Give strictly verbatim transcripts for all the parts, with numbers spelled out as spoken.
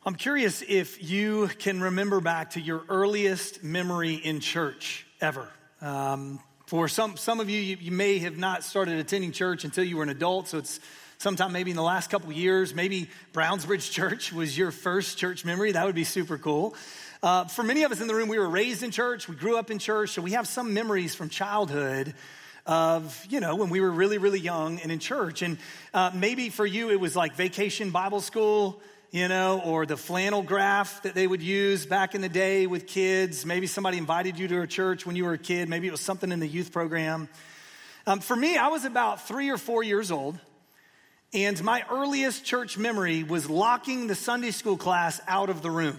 I'm curious if you can remember back to your earliest memory in church ever. Um, for some some of you, you, you may have not started attending church until you were an adult, so it's sometime maybe in the last couple of years. Maybe Brownsbridge Church was your first church memory. That would be super cool. Uh, for many of us in the room, we were raised in church. We grew up in church, so we have some memories from childhood of, you know, when we were really, really young and in church. And uh, maybe for you, it was like Vacation Bible School, you know, or the flannel graph that they would use back in the day with kids. Maybe somebody invited you to a church when you were a kid. Maybe it was something in the youth program. Um, for me, I was about three or four years old, and my earliest church memory was locking the Sunday school class out of the room.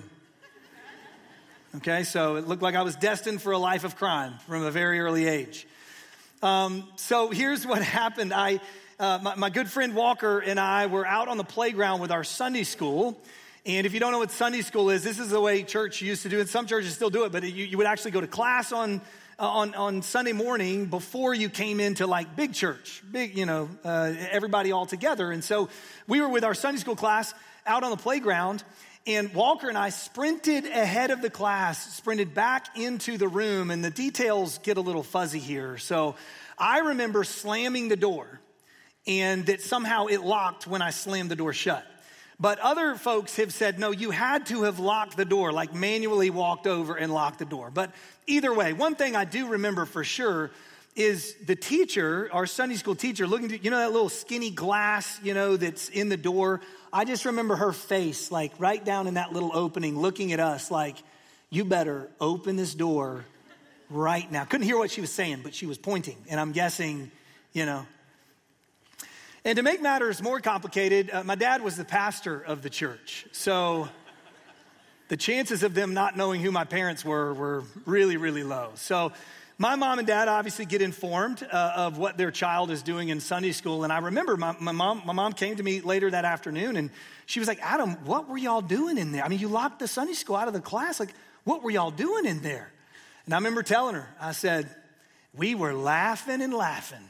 Okay, so it looked like I was destined for a life of crime from a very early age. Um, so here's what happened. I... Uh, my, my good friend Walker and I were out on the playground with our Sunday school. And if you don't know what Sunday school is, this is the way church used to do it. Some churches still do it, but you, you would actually go to class on, uh, on, on Sunday morning before you came into like big church, big, you know, uh, everybody all together. And so we were with our Sunday school class out on the playground, and Walker and I sprinted ahead of the class, sprinted back into the room, and the details get a little fuzzy here. So I remember slamming the door, and that somehow it locked when I slammed the door shut. But other folks have said, no, you had to have locked the door, like manually walked over and locked the door. But either way, one thing I do remember for sure is the teacher, our Sunday school teacher, looking to, you know, that little skinny glass, you know, that's in the door. I just remember her face, like right down in that little opening, looking at us like, you better open this door right now. Couldn't hear what she was saying, but she was pointing. And I'm guessing, you know, and to make matters more complicated, uh, my dad was the pastor of the church. So the chances of them not knowing who my parents were were really, really low. So my mom and dad obviously get informed uh, of what their child is doing in Sunday school. And I remember my, my mom my mom came to me later that afternoon, and she was like, Adam, what were y'all doing in there? I mean, you locked the Sunday school out of the class. Like, what were y'all doing in there? And I remember telling her, I said, we were laughing and laughing.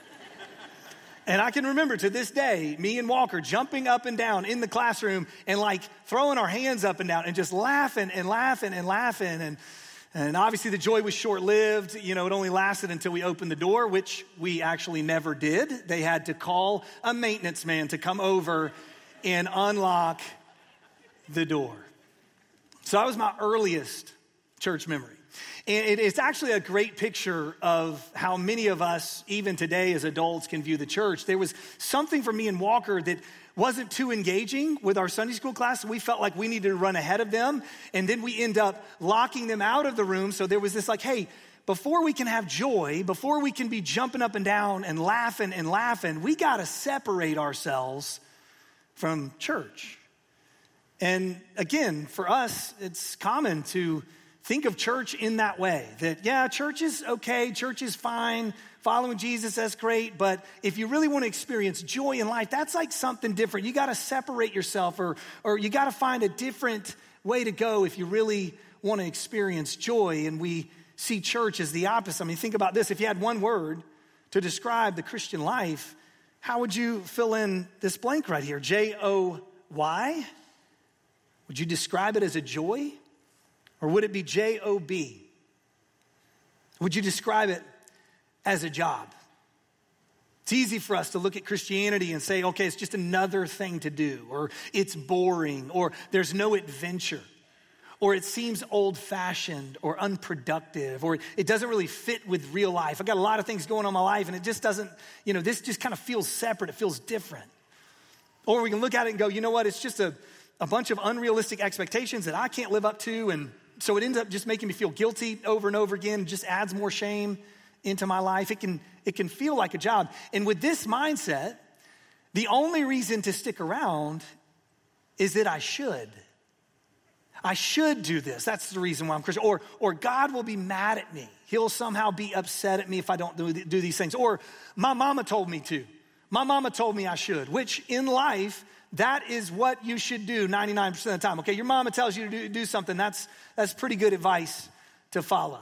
And I can remember to this day, me and Walker jumping up and down in the classroom and like throwing our hands up and down and just laughing and laughing and laughing. And, and obviously the joy was short-lived. You know, it only lasted until we opened the door, which we actually never did. They had to call a maintenance man to come over and unlock the door. So that was my earliest church memory. And it's actually a great picture of how many of us, even today as adults, can view the church. There was something for me and Walker that wasn't too engaging with our Sunday school class. We felt like we needed to run ahead of them. And then we end up locking them out of the room. So there was this like, hey, before we can have joy, before we can be jumping up and down and laughing and laughing, we got to separate ourselves from church. And again, for us, it's common to think of church in that way, that, yeah, church is okay, church is fine, following Jesus, that's great, but if you really want to experience joy in life, that's like something different. You got to separate yourself, or, or you got to find a different way to go if you really want to experience joy, and we see church as the opposite. I mean, think about this. If you had one word to describe the Christian life, how would you fill in this blank right here? J O Y? Would you describe it as a joy? Or would it be J O B? Would you describe it as a job? It's easy for us to look at Christianity and say, okay, it's just another thing to do, or it's boring, or there's no adventure, or it seems old-fashioned or unproductive, or it doesn't really fit with real life. I've got a lot of things going on in my life, and it just doesn't, you know, this just kind of feels separate. It feels different. Or we can look at it and go, you know what, it's just a, a bunch of unrealistic expectations that I can't live up to, and so it ends up just making me feel guilty over and over again. It just adds more shame into my life. It can, it can feel like a job. And with this mindset, the only reason to stick around is that I should. I should do this. That's the reason why I'm Christian. Or, or God will be mad at me. He'll somehow be upset at me if I don't do, do these things. Or my mama told me to. My mama told me I should, which in life, that is what you should do ninety-nine percent of the time. Okay, your mama tells you to do, do something. That's, that's pretty good advice to follow.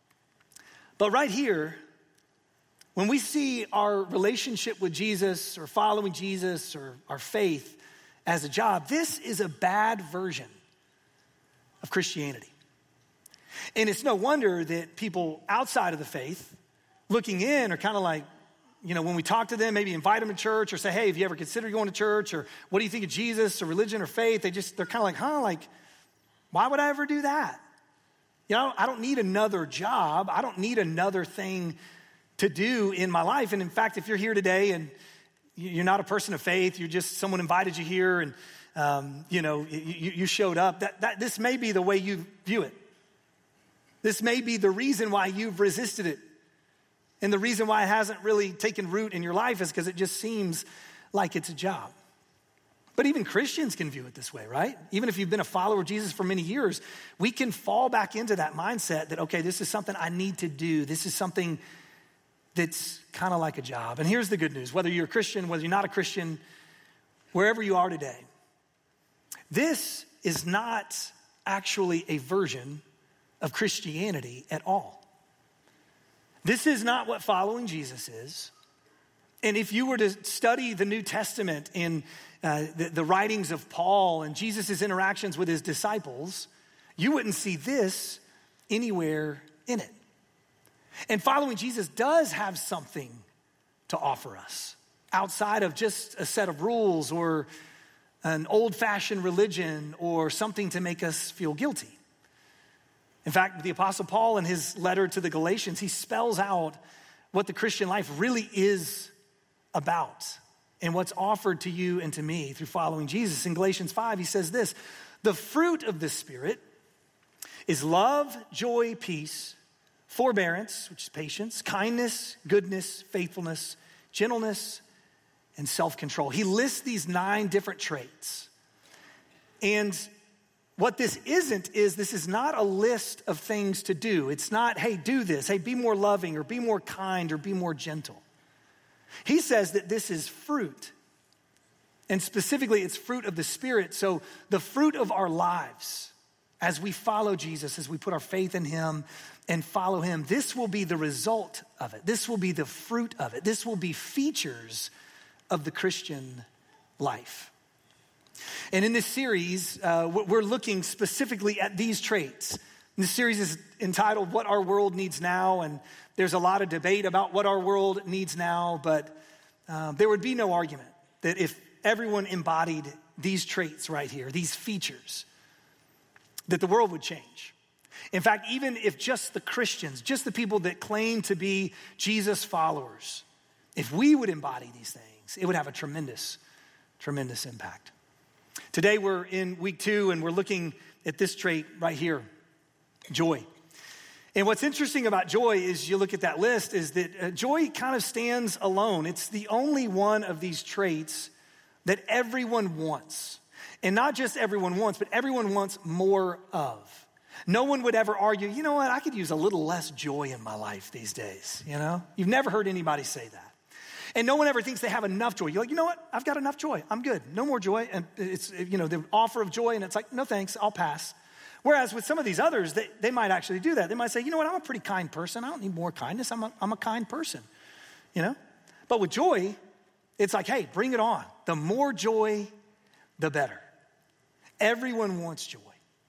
But right here, when we see our relationship with Jesus or following Jesus or our faith as a job, this is a bad version of Christianity. And it's no wonder that people outside of the faith looking in are kind of like, you know, when we talk to them, maybe invite them to church or say, hey, have you ever considered going to church? Or what do you think of Jesus or religion or faith? They just, they're kind of like, huh, like, why would I ever do that? You know, I don't need another job. I don't need another thing to do in my life. And in fact, if you're here today and you're not a person of faith, you're just, someone invited you here and, um, you know, you, you showed up, that, that this may be the way you view it. This may be the reason why you've resisted it. And the reason why it hasn't really taken root in your life is because it just seems like it's a job. But even Christians can view it this way, right? Even if you've been a follower of Jesus for many years, we can fall back into that mindset that, okay, this is something I need to do. This is something that's kind of like a job. And here's the good news. Whether you're a Christian, whether you're not a Christian, wherever you are today, this is not actually a version of Christianity at all. This is not what following Jesus is. And if you were to study the New Testament and uh, the, the writings of Paul and Jesus' interactions with his disciples, you wouldn't see this anywhere in it. And following Jesus does have something to offer us outside of just a set of rules or an old-fashioned religion or something to make us feel guilty. In fact, the Apostle Paul in his letter to the Galatians, he spells out what the Christian life really is about and what's offered to you and to me through following Jesus. In Galatians five, he says this, the fruit of the Spirit is love, joy, peace, forbearance, which is patience, kindness, goodness, faithfulness, gentleness, and self-control. He lists these nine different traits. And what this isn't is this is not a list of things to do. It's not, hey, do this. Hey, be more loving or be more kind or be more gentle. He says that this is fruit. And specifically, it's fruit of the Spirit. So the fruit of our lives as we follow Jesus, as we put our faith in him and follow him, this will be the result of it. This will be the fruit of it. This will be features of the Christian life. And in this series, uh, we're looking specifically at these traits. And this series is entitled, What Our World Needs Now, and there's a lot of debate about what our world needs now, but uh, there would be no argument that if everyone embodied these traits right here, these features, that the world would change. In fact, even if just the Christians, just the people that claim to be Jesus followers, if we would embody these things, it would have a tremendous, tremendous impact. Today we're in week two and we're looking at this trait right here, joy. And what's interesting about joy is you look at that list is that uh, joy kind of stands alone. It's the only one of these traits that everyone wants. And not just everyone wants, but everyone wants more of. No one would ever argue, you know what, I could use a little less joy in my life these days, you know? You've never heard anybody say that. And no one ever thinks they have enough joy. You're like, you know what? I've got enough joy. I'm good. No more joy. And it's, you know, the offer of joy, and it's like, no thanks, I'll pass. Whereas with some of these others, they, they might actually do that. They might say, you know what? I'm a pretty kind person. I don't need more kindness. I'm a, I'm a kind person, you know? But with joy, it's like, hey, bring it on. The more joy, the better. Everyone wants joy.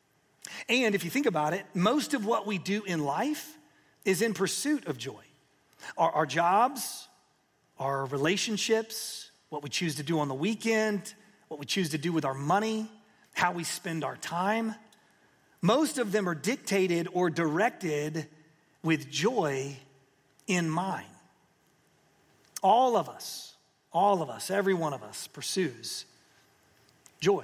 And if you think about it, most of what we do in life is in pursuit of joy. Our, our jobs, our relationships, what we choose to do on the weekend, what we choose to do with our money, how we spend our time. Most of them are dictated or directed with joy in mind. All of us, all of us, every one of us pursues joy.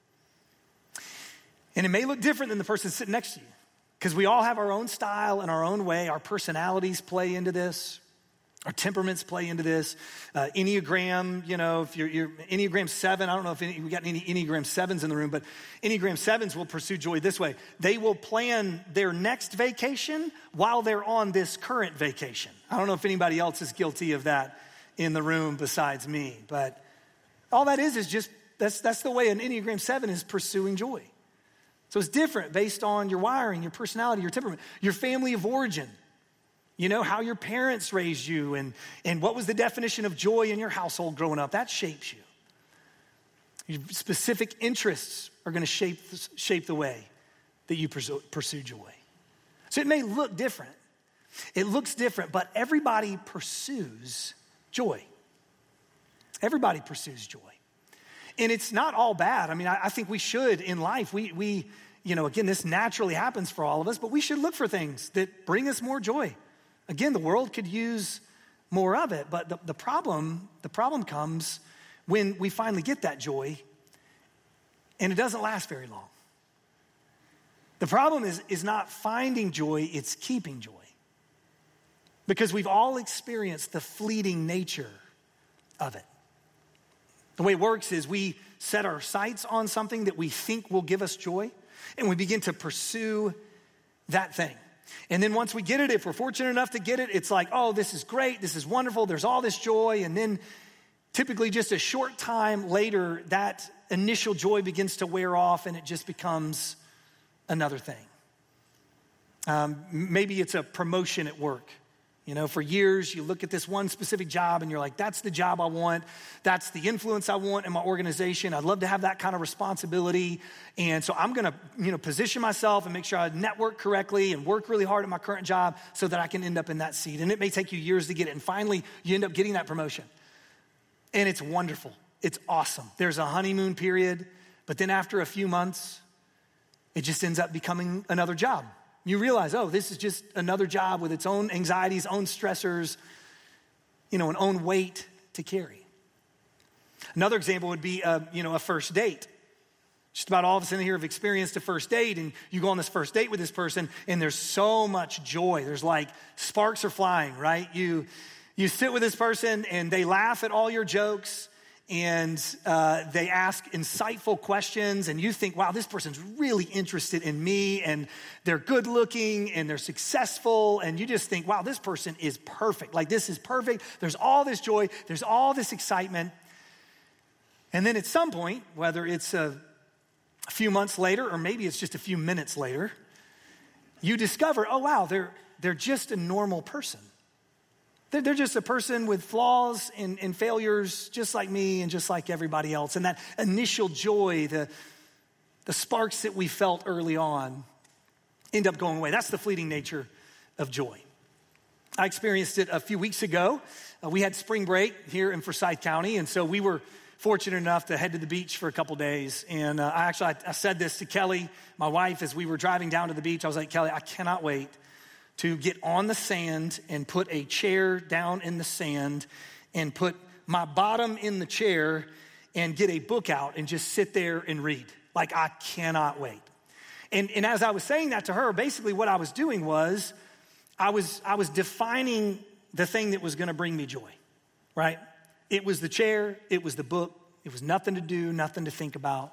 And it may look different than the person sitting next to you because we all have our own style and our own way. Our personalities play into this. Our temperaments play into this. Uh, Enneagram, you know, if you're, you're Enneagram seven, I don't know if any, we got any Enneagram sevens in the room, but Enneagram sevens will pursue joy this way. They will plan their next vacation while they're on this current vacation. I don't know if anybody else is guilty of that in the room besides me, but all that is is just, that's, that's the way an Enneagram seven is pursuing joy. So it's different based on your wiring, your personality, your temperament, your family of origin. You know, how your parents raised you and, and what was the definition of joy in your household growing up. That shapes you. Your specific interests are going to shape, shape the way that you pursue, pursue joy. So it may look different. It looks different, but everybody pursues joy. Everybody pursues joy. And it's not all bad. I mean, I, I think we should in life. We, we, you know, again, this naturally happens for all of us, but we should look for things that bring us more joy. Again, the world could use more of it, but the, the problem, the problem comes when we finally get that joy and it doesn't last very long. The problem is, is not finding joy, it's keeping joy. Because we've all experienced the fleeting nature of it. The way it works is we set our sights on something that we think will give us joy, and we begin to pursue that thing. And then once we get it, if we're fortunate enough to get it, it's like, oh, this is great, this is wonderful, there's all this joy. And then typically just a short time later, that initial joy begins to wear off and it just becomes another thing. Um, maybe it's a promotion at work. You know, for years, you look at this one specific job and you're like, that's the job I want. That's the influence I want in my organization. I'd love to have that kind of responsibility. And so I'm going to, you know, position myself and make sure I network correctly and work really hard at my current job so that I can end up in that seat. And it may take you years to get it. And finally, you end up getting that promotion. And it's wonderful. It's awesome. There's a honeymoon period. But then after a few months, it just ends up becoming another job. You realize, oh, this is just another job with its own anxieties, own stressors, you know, an own weight to carry. Another example would be, a, you know, a first date. Just about all of us in here have experienced a first date, and you go on this first date with this person, and there's so much joy. There's like sparks are flying, right? You, you sit with this person, and they laugh at all your jokes, and uh, they ask insightful questions, and you think, wow, this person's really interested in me, and they're good looking, and they're successful, and you just think, wow, this person is perfect. Like, this is perfect. There's all this joy. There's all this excitement. And then at some point, whether it's a, a few months later, or maybe it's just a few minutes later, you discover, oh, wow, they're, they're just a normal person. They're just a person with flaws and, and failures just like me and just like everybody else. And that initial joy, the, the sparks that we felt early on end up going away. That's the fleeting nature of joy. I experienced it a few weeks ago. Uh, we had spring break here in Forsyth County, and so we were fortunate enough to head to the beach for a couple days. And uh, I actually, I, I said this to Kelly, my wife, as we were driving down to the beach. I was like, Kelly, I cannot wait to get on the sand and put a chair down in the sand and put my bottom in the chair and get a book out and just sit there and read. Like, I cannot wait. And, and as I was saying that to her, basically what I was doing was I was, I was defining the thing that was going to bring me joy, right? It was the chair. It was the book. It was nothing to do, nothing to think about.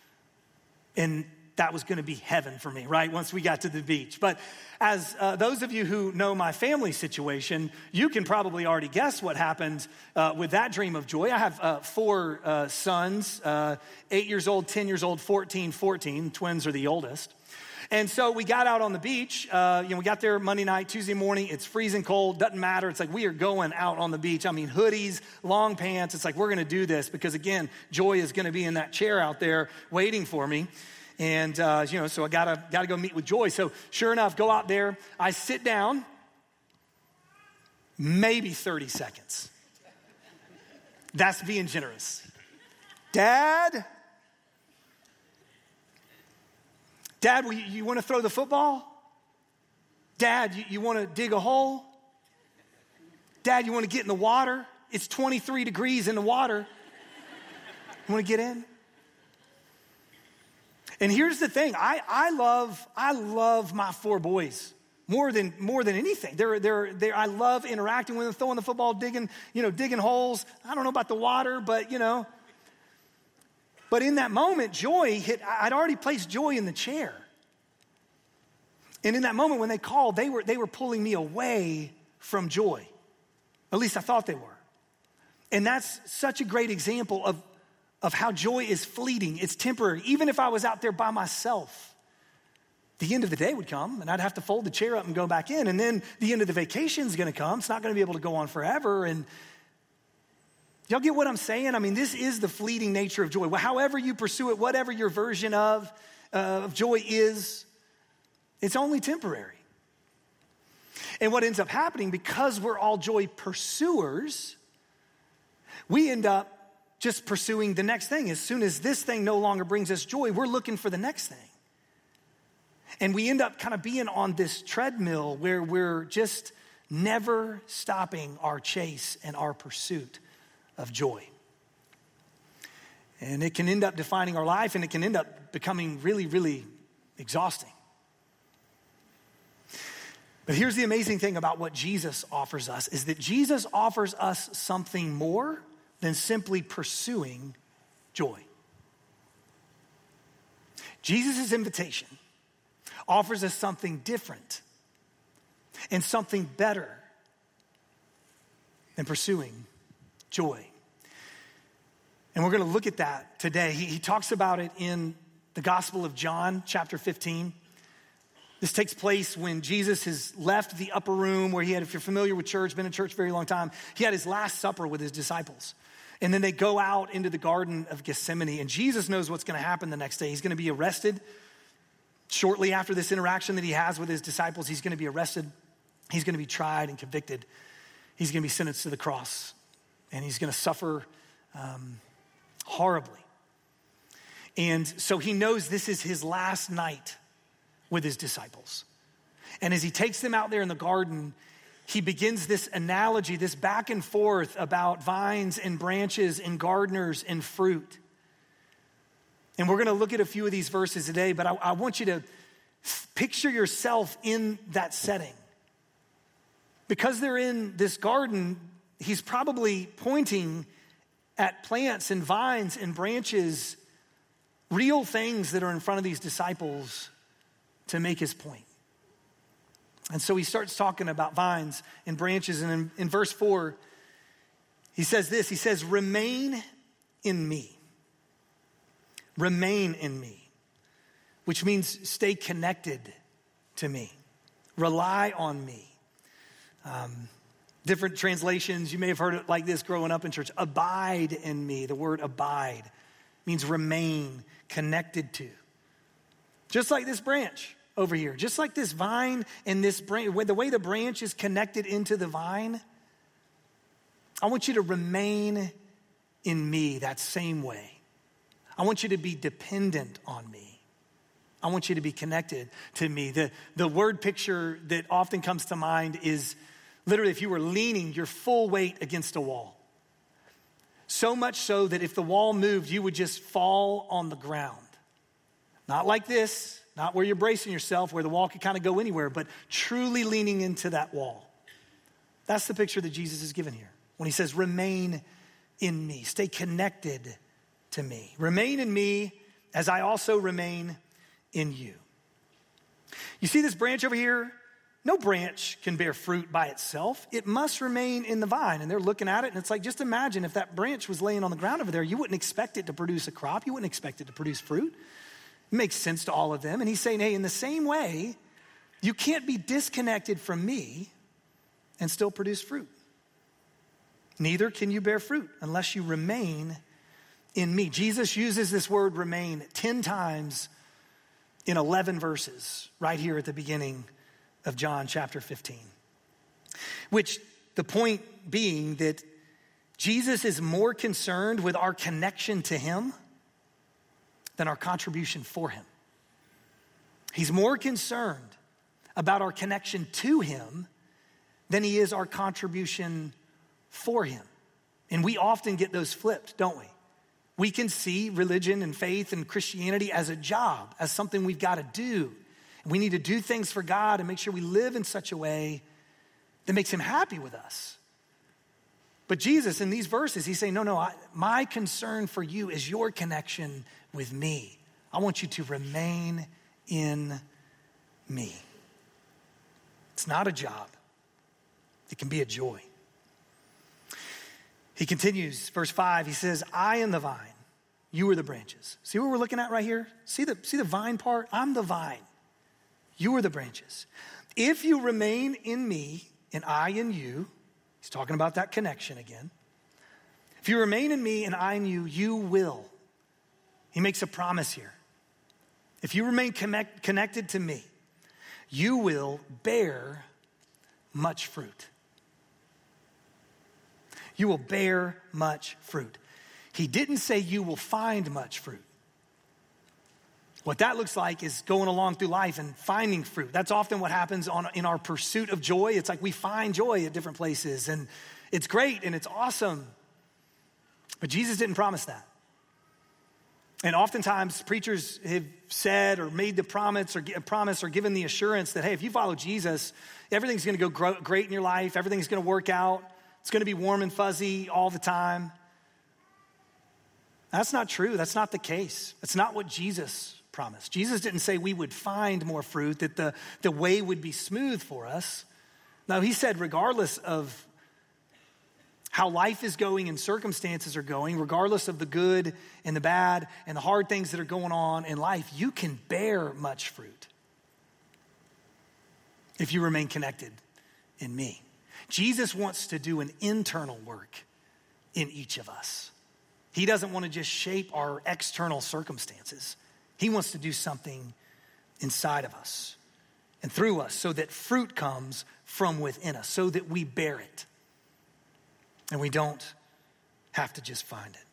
And that was going to be heaven for me, right? Once we got to the beach. But as uh, those of you who know my family situation, you can probably already guess what happened uh, with that dream of joy. I have uh, four uh, sons, uh, eight years old, ten years old, fourteen, fourteen. Twins are the oldest. And so we got out on the beach. Uh, you know, we got there Monday night, Tuesday morning. It's freezing cold. Doesn't matter. It's like we are going out on the beach. I mean, hoodies, long pants. It's like we're going to do this because, again, joy is going to be in that chair out there waiting for me. And, uh, you know, so I gotta, gotta go meet with Joy. So sure enough, go out there. I sit down, maybe thirty seconds. That's being generous. Dad? Dad, you, you want to throw the football? Dad, you, you want to dig a hole? Dad, you want to get in the water? It's twenty-three degrees in the water. You want to get in? And here's the thing, I, I love I love my four boys more than more than anything. They're, they're, they're, I love interacting with them, throwing the football, digging, you know, digging holes. I don't know about the water, but you know. But in that moment, joy hit. I'd already placed Joy in the chair. And in that moment when they called, they were they were pulling me away from joy. At least I thought they were. And that's such a great example of of how joy is fleeting. It's temporary. Even if I was out there by myself, the end of the day would come and I'd have to fold the chair up and go back in. And then the end of the vacation is going to come. It's not going to be able to go on forever. And Y'all get what I'm saying? I mean, this is the fleeting nature of joy. Well, however you pursue it, whatever your version of, uh, of joy is, it's only temporary. And what ends up happening, because we're all joy pursuers, we end up just pursuing the next thing. As soon as this thing no longer brings us joy, we're looking for the next thing. And we end up kind of being on this treadmill where we're just never stopping our chase and our pursuit of joy. And it can end up defining our life, and it can end up becoming really, really exhausting. But here's the amazing thing about what Jesus offers us, is that Jesus offers us something more than simply pursuing joy. Jesus' invitation offers us something different and something better than pursuing joy. And we're going to look at that today. He, he talks about it in the Gospel of John, chapter fifteen. This takes place when Jesus has left the upper room where he had, if you're familiar with church, been in church a very long time, he had his last supper with his disciples. And then they go out into the Garden of Gethsemane, and Jesus knows what's going to happen the next day. He's going to be arrested. Shortly after this interaction that he has with his disciples, he's going to be arrested. He's going to be tried and convicted. He's going to be sentenced to the cross, and he's going to suffer um, horribly. And so he knows this is his last night with his disciples. And as he takes them out there in the garden, he begins this analogy, this back and forth about vines and branches and gardeners and fruit. And we're going to look at a few of these verses today, but I, I want you to picture yourself in that setting. Because they're in this garden, he's probably pointing at plants and vines and branches, real things that are in front of these disciples to make his point. And so he starts talking about vines and branches. And in, in verse four, he says this, he says, remain in me. Remain in me, which means stay connected to me. Rely on me. Um, different translations, you may have heard it like this growing up in church. Abide in me. The word abide means remain, connected to. Just like this branch over here. Just like this vine and this branch, the way the branch is connected into the vine, I want you to remain in me that same way. I want you to be dependent on me. I want you to be connected to me. The, the word picture that often comes to mind is literally if you were leaning your full weight against a wall. So much so that if the wall moved, you would just fall on the ground. Not like this, not where you're bracing yourself, where the wall could kind of go anywhere, but truly leaning into that wall. That's the picture that Jesus is given here when he says, remain in me, stay connected to me. Remain in me as I also remain in you. You see this branch over here? No branch can bear fruit by itself. It must remain in the vine. And they're looking at it, and it's like, just imagine if that branch was laying on the ground over there, you wouldn't expect it to produce a crop. You wouldn't expect it to produce fruit. It makes sense to all of them. And he's saying, hey, in the same way, you can't be disconnected from me and still produce fruit. Neither can you bear fruit unless you remain in me. Jesus uses this word remain ten times in eleven verses right here at the beginning of John chapter fifteen. Which the point being that Jesus is more concerned with our connection to him than our contribution for him. He's more concerned about our connection to him than he is our contribution for him. And we often get those flipped, don't we? We can see religion and faith and Christianity as a job, as something we've got to do. And we need to do things for God and make sure we live in such a way that makes him happy with us. But Jesus, in these verses, he's saying, no, no, I, my concern for you is your connection with me. I want you to remain in me. It's not a job. It can be a joy. He continues, verse five, he says, I am the vine, you are the branches. See what we're looking at right here? See the, see the vine part? I'm the vine, you are the branches. If you remain in me and I in you, he's talking about that connection again, If you remain in me and I in you, you will. He makes a promise here. If you remain connect, connected to me, you will bear much fruit. You will bear much fruit. He didn't say you will find much fruit. What that looks like is going along through life and finding fruit. That's often what happens on, in our pursuit of joy. It's like we find joy at different places, and it's great and it's awesome. But Jesus didn't promise that. And oftentimes preachers have said or made the promise or promise or given the assurance that, hey, if you follow Jesus, everything's going to go great in your life. Everything's going to work out. It's going to be warm and fuzzy all the time. That's not true. That's not the case. That's not what Jesus promised. Jesus didn't say we would find more fruit, that the, the way would be smooth for us. No, he said regardless of how life is going and circumstances are going, regardless of the good and the bad and the hard things that are going on in life, you can bear much fruit if you remain connected in me. Jesus wants to do an internal work in each of us. He doesn't want to just shape our external circumstances. He wants to do something inside of us and through us so that fruit comes from within us, so that we bear it. And we don't have to just find it.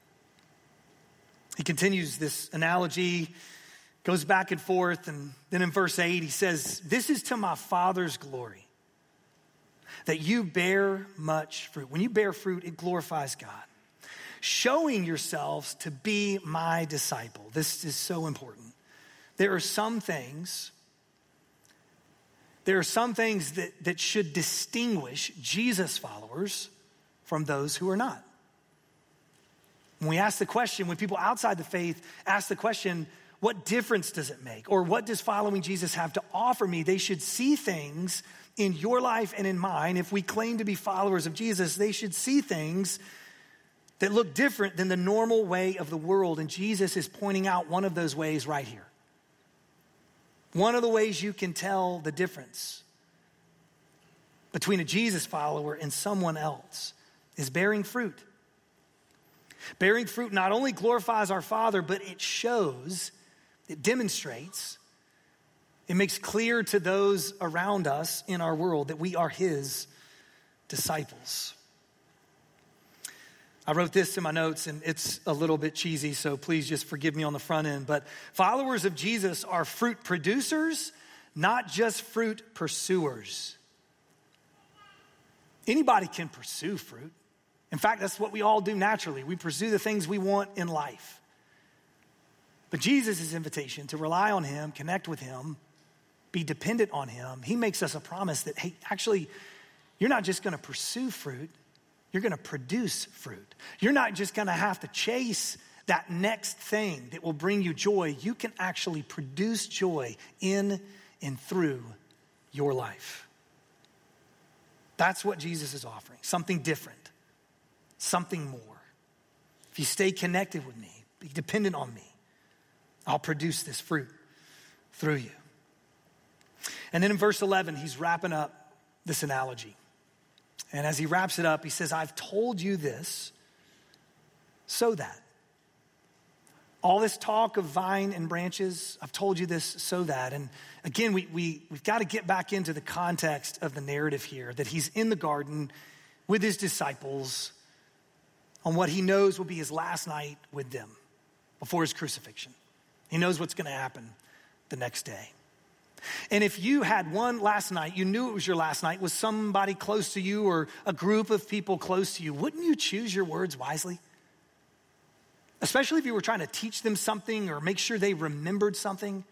He continues this analogy, goes back and forth, and then in verse eight, he says, this is to my Father's glory, that you bear much fruit. When you bear fruit, it glorifies God. Showing yourselves to be my disciple. This is so important. There are some things, there are some things that, that should distinguish Jesus followers from those who are not. When we ask the question, when people outside the faith ask the question, what difference does it make? Or what does following Jesus have to offer me? They should see things in your life and in mine. If we claim to be followers of Jesus, they should see things that look different than the normal way of the world. And Jesus is pointing out one of those ways right here. One of the ways you can tell the difference between a Jesus follower and someone else is bearing fruit. Bearing fruit not only glorifies our Father, but it shows, it demonstrates, it makes clear to those around us in our world that we are his disciples. I wrote this in my notes, and it's a little bit cheesy, so please just forgive me on the front end. But followers of Jesus are fruit producers, not just fruit pursuers. Anybody can pursue fruit. In fact, that's what we all do naturally. We pursue the things we want in life. But Jesus' invitation to rely on him, connect with him, be dependent on him, he makes us a promise that, hey, actually, you're not just going to pursue fruit, you're going to produce fruit. You're not just going to have to chase that next thing that will bring you joy. You can actually produce joy in and through your life. That's what Jesus is offering, something different. Something more. If you stay connected with me, be dependent on me, I'll produce this fruit through you. And then in verse eleven, he's wrapping up this analogy. And as he wraps it up, he says, I've told you this so that. All this talk of vine and branches, I've told you this so that. And again, we, we, we've got to get back into the context of the narrative here, that he's in the garden with his disciples on what he knows will be his last night with them before his crucifixion. He knows what's going to happen the next day. And if you had one last night, you knew it was your last night with somebody close to you or a group of people close to you, wouldn't you choose your words wisely? Especially if you were trying to teach them something or make sure they remembered something.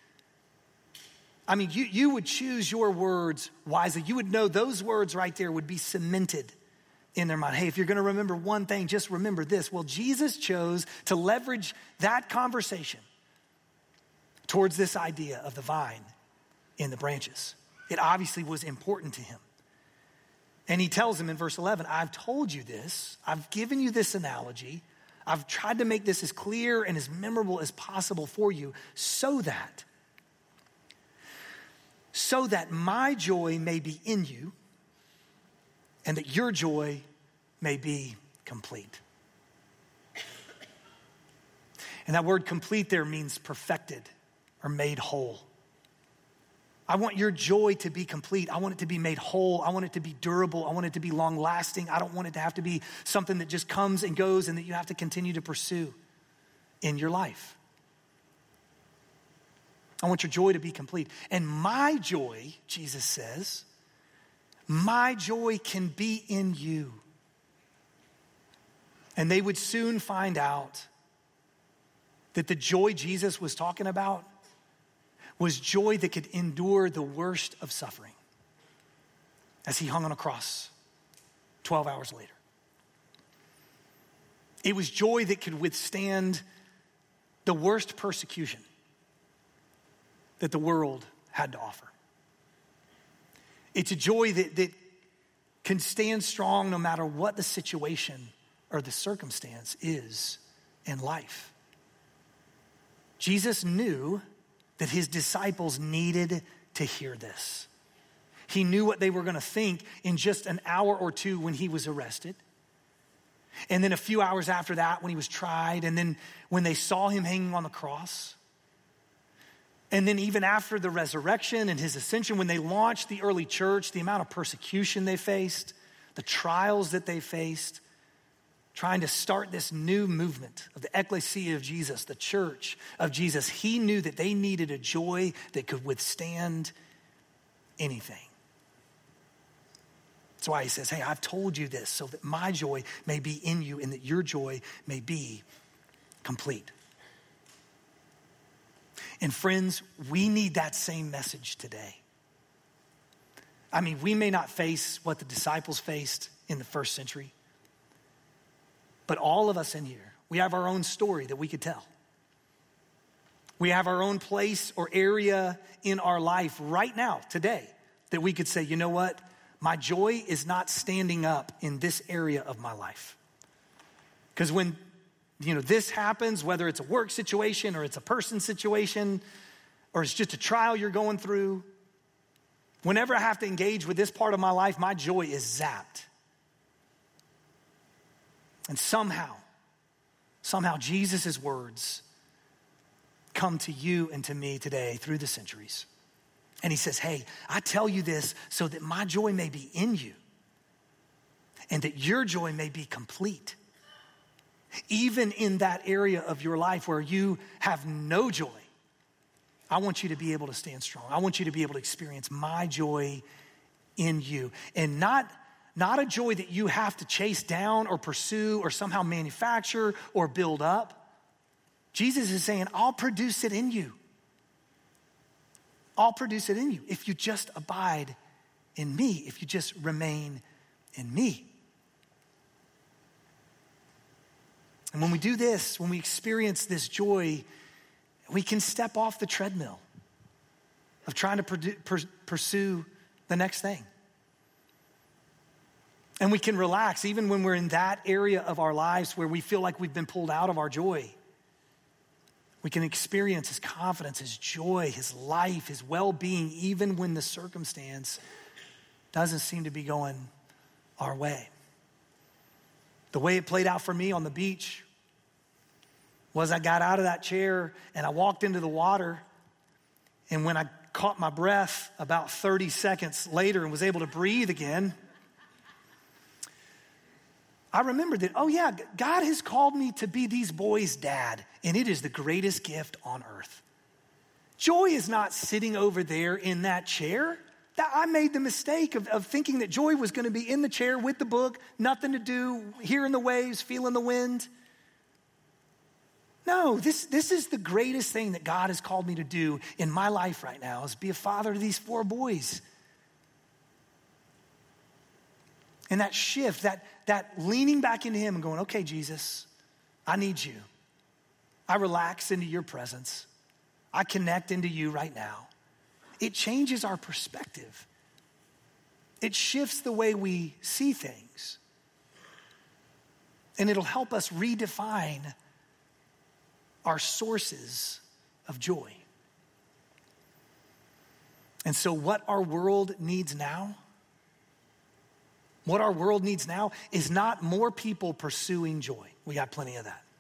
I mean, you, you would choose your words wisely. You would know those words right there would be cemented in their mind. Hey, if you're going to remember one thing, just remember this. Well, Jesus chose to leverage that conversation towards this idea of the vine and the branches. It obviously was important to him. And he tells him in verse eleven, I've told you this. I've given you this analogy. I've tried to make this as clear and as memorable as possible for you so that, so that my joy may be in you and that your joy may be complete. And that word complete there means perfected or made whole. I want your joy to be complete. I want it to be made whole. I want it to be durable. I want it to be long lasting. I don't want it to have to be something that just comes and goes and that you have to continue to pursue in your life. I want your joy to be complete. And my joy, Jesus says, my joy can be in you. And they would soon find out that the joy Jesus was talking about was joy that could endure the worst of suffering as he hung on a cross twelve hours later. It was joy that could withstand the worst persecution that the world had to offer. It's a joy that, that can stand strong no matter what the situation or the circumstance is in life. Jesus knew that his disciples needed to hear this. He knew what they were going to think in just an hour or two when he was arrested. And then a few hours after that when he was tried. And then when they saw him hanging on the cross. And then even after the resurrection and his ascension, when they launched the early church, the amount of persecution they faced, the trials that they faced, trying to start this new movement of the ecclesia of Jesus, the church of Jesus. He knew that they needed a joy that could withstand anything. That's why he says, hey, I've told you this so that my joy may be in you and that your joy may be complete. And friends, we need that same message today. I mean, we may not face what the disciples faced in the first century, but all of us in here, we have our own story that we could tell. We have our own place or area in our life right now, today, that we could say, you know what? My joy is not standing up in this area of my life. Because when, you know, this happens, whether it's a work situation or it's a person situation or it's just a trial you're going through, whenever I have to engage with this part of my life, my joy is zapped. And somehow, somehow Jesus' words come to you and to me today through the centuries. And he says, hey, I tell you this so that my joy may be in you and that your joy may be complete. Even in that area of your life where you have no joy, I want you to be able to stand strong. I want you to be able to experience my joy in you. And not Not a joy that you have to chase down or pursue or somehow manufacture or build up. Jesus is saying, I'll produce it in you. I'll produce it in you if you just abide in me, if you just remain in me. And when we do this, when we experience this joy, we can step off the treadmill of trying to produ- pursue the next thing. And we can relax even when we're in that area of our lives where we feel like we've been pulled out of our joy. We can experience his confidence, his joy, his life, his well-being, even when the circumstance doesn't seem to be going our way. The way it played out for me on the beach was I got out of that chair and I walked into the water. And when I caught my breath about thirty seconds later and was able to breathe again, I remembered that, oh yeah, God has called me to be these boys' dad, and it is the greatest gift on earth. Joy is not sitting over there in that chair. That I made the mistake of, of thinking that joy was going to be in the chair with the book, nothing to do, hearing the waves, feeling the wind. No, this, this is the greatest thing that God has called me to do in my life right now, is be a father to these four boys. And that shift, that, that leaning back into him and going, okay, Jesus, I need you. I relax into your presence. I connect into you right now. It changes our perspective. It shifts the way we see things. And it'll help us redefine our sources of joy. And so what our world needs now, What our world needs now is not more people pursuing joy. We got plenty of that.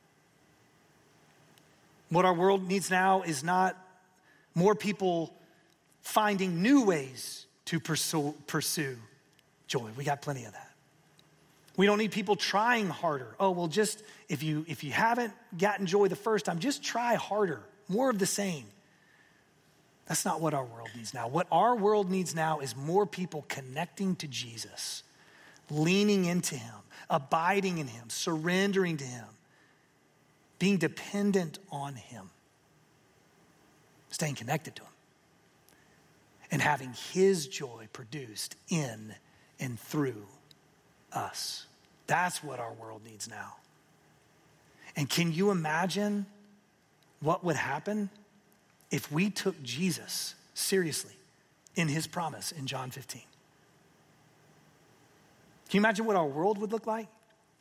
What our world needs now is not more people finding new ways to pursue, pursue joy. We got plenty of that. We don't need people trying harder. Oh, well, just if you if you haven't gotten joy the first time, just try harder. More of the same. That's not what our world needs now. What our world needs now is more people connecting to Jesus, leaning into him, abiding in him, surrendering to him, being dependent on him, staying connected to him, and having his joy produced in and through us. That's what our world needs now. And can you imagine what would happen if we took Jesus seriously in his promise in John fifteen? Can you imagine what our world would look like?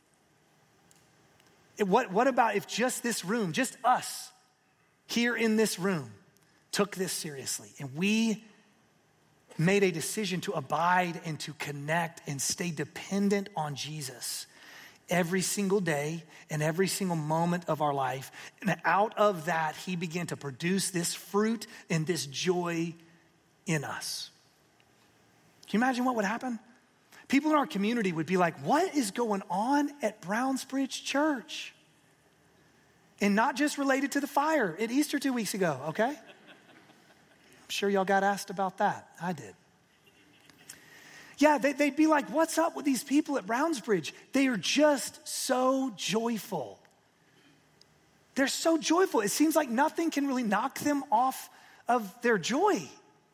It, what, what about if just this room, just us here in this room, took this seriously and we made a decision to abide and to connect and stay dependent on Jesus every single day and every single moment of our life. And out of that, he began to produce this fruit and this joy in us. Can you imagine what would happen? People in our community would be like, what is going on at Brownsbridge Church? And not just related to the fire at Easter two weeks ago, okay? I'm sure y'all got asked about that. I did. Yeah, they, they'd be like, what's up with these people at Brownsbridge? They are just so joyful. They're so joyful. It seems like nothing can really knock them off of their joy.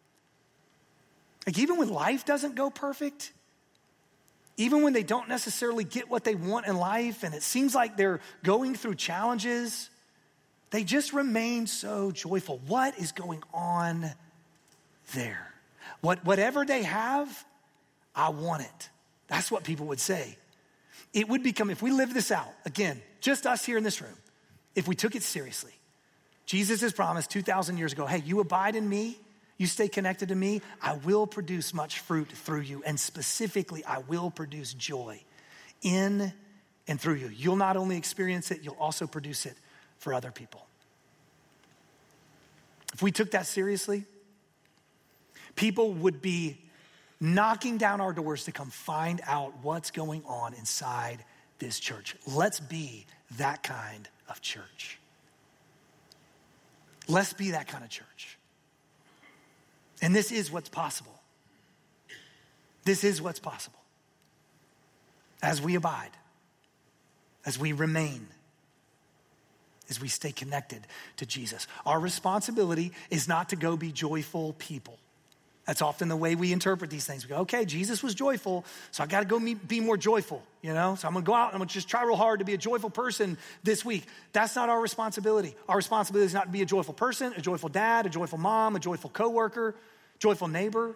Like even when life doesn't go perfect, even when they don't necessarily get what they want in life and it seems like they're going through challenges, they just remain so joyful. What is going on there? What, whatever they have, I want it. That's what people would say. It would become, if we live this out, again, just us here in this room, if we took it seriously, Jesus has promised two thousand years ago, hey, you abide in me, you stay connected to me, I will produce much fruit through you. And specifically, I will produce joy in and through you. You'll not only experience it, you'll also produce it for other people. If we took that seriously, people would be knocking down our doors to come find out what's going on inside this church. Let's be that kind of church. Let's be that kind of church. And this is what's possible. This is what's possible. As we abide, as we remain, as we stay connected to Jesus. Our responsibility is not to go be joyful people. That's often the way we interpret these things. We go, okay, Jesus was joyful, so I got to go be more joyful, you know? So I'm going to go out and I'm going to just try real hard to be a joyful person this week. That's not our responsibility. Our responsibility is not to be a joyful person, a joyful dad, a joyful mom, a joyful coworker, joyful neighbor.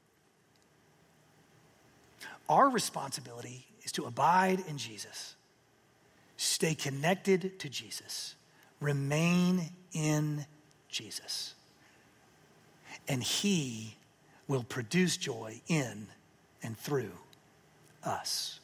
Our responsibility is to abide in Jesus, stay connected to Jesus, remain in Jesus, and he will produce joy in and through us.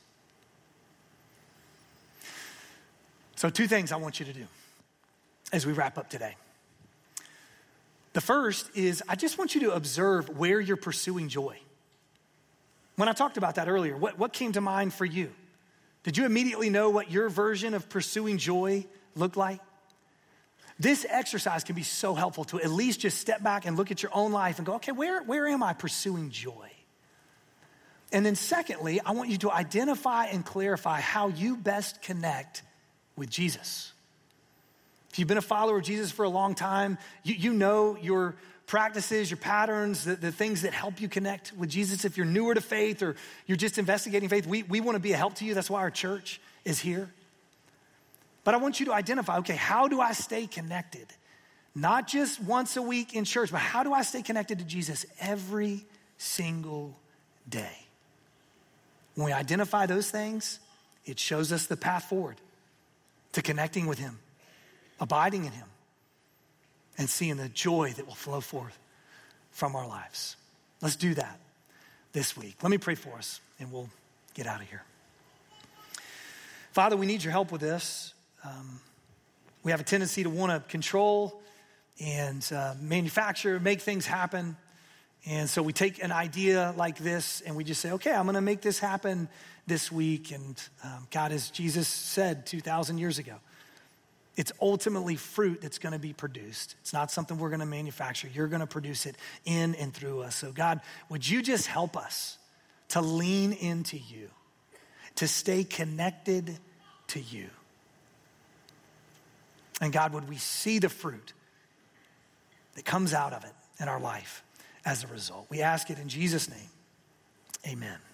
So two things I want you to do as we wrap up today. The first is I just want you to observe where you're pursuing joy. When I talked about that earlier, what, what came to mind for you? Did you immediately know what your version of pursuing joy looked like? This exercise can be so helpful to at least just step back and look at your own life and go, okay, where, where am I pursuing joy? And then secondly, I want you to identify and clarify how you best connect with Jesus. If you've been a follower of Jesus for a long time, you, you know your practices, your patterns, the, the things that help you connect with Jesus. If you're newer to faith or you're just investigating faith, we, we want to be a help to you. That's why our church is here. But I want you to identify, okay, how do I stay connected? Not just once a week in church, but how do I stay connected to Jesus every single day? When we identify those things, it shows us the path forward to connecting with him, abiding in him, and seeing the joy that will flow forth from our lives. Let's do that this week. Let me pray for us, and we'll get out of here. Father, we need your help with this. Um, we have a tendency to want to control and uh, manufacture, make things happen. And so we take an idea like this and we just say, okay, I'm going to make this happen this week. And um, God, as Jesus said two thousand years ago, it's ultimately fruit that's going to be produced. It's not something we're going to manufacture. You're going to produce it in and through us. So God, would you just help us to lean into you, to stay connected to you? And God, would we see the fruit that comes out of it in our life as a result? We ask it in Jesus' name. Amen.